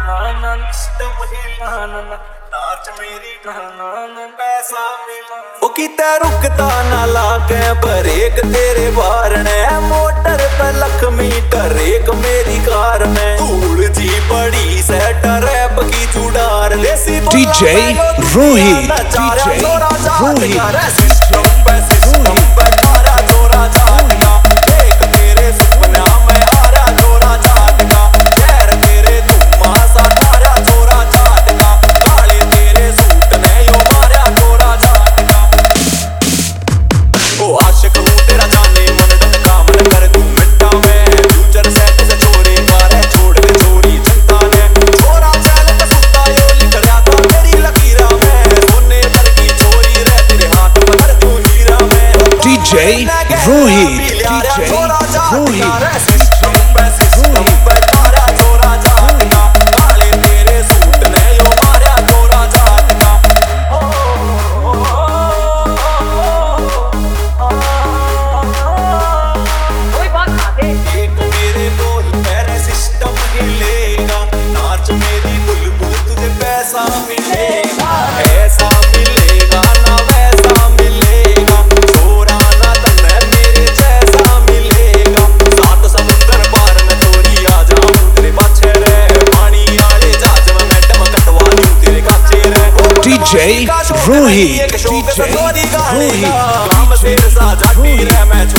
ओ किते रुकता ना लागे ब्रेक तेरे बारने मोटर पे लख मीटर एक मेरी कार में धूल जी बड़ी सेट रैप की जुड़ार देसी DJ रोहित सिस्टम पे तारा चोरा झाटका देख तेरे सपना में आ रहा चोरा झाटका शहर तेरे धुम्मा सा तारा चोरा झाटका काले तेरे सूट ने यो मारा चोरा झाटका ओ आशिक हूँ तेरा जाने मन डन काम न कर तू मिनटा में फ्यूचर सेट से चोरी मारे छोड़ दे चोरी जनता ने चोरा चैल पे सुता यो लिख रहा था तेरी लकीरा में सोने भर की चोरी रह तेरे हाथ पकड़ दूं हीरा में DJ रोहित सिस्टम पे तारा चोरा झाटका काले तेरे सूट ने यो मारा चोरा झाटका कोई बात खाते एक मेरे को ही मेरे सिस्टम हिलेगा नाच मेरी बुलबुल तुझे पैसा मिलेगा ऐसा मिलेगा ना वैसा मिलेगा छोरा ना तन्ने मेरे जैसा मिलेगा सात समुंदर पार में चोरी आ जाऊं तेरे पाछे रे पानी आले जहाज में मैडम कटवा दूं तेरे काचे रे DJ रोहित काम सिर सा जाटी रे मैं